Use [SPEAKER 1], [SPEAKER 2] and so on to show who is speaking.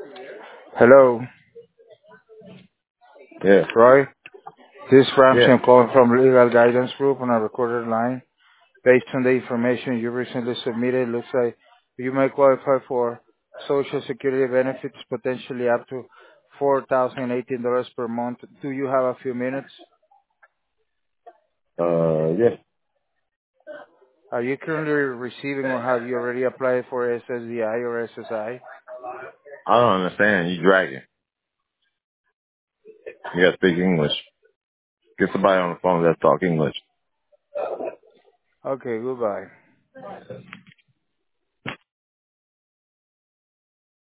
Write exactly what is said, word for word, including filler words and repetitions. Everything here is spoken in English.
[SPEAKER 1] Hello,
[SPEAKER 2] Yeah,
[SPEAKER 1] Roy. This is Ramsey.
[SPEAKER 2] yeah.
[SPEAKER 1] I'm calling from Legal Guidance Group on a recorded line. Based on the information you recently submitted, looks like you may qualify for Social Security benefits potentially up to four thousand eighteen dollars per month. Do you have a few minutes?
[SPEAKER 2] Uh, yeah.
[SPEAKER 1] Are you currently receiving or have you already applied for S S D I or S S I?
[SPEAKER 2] I don't understand. You dragging. You gotta speak English. Get somebody on the phone that talk English.
[SPEAKER 1] Okay, goodbye.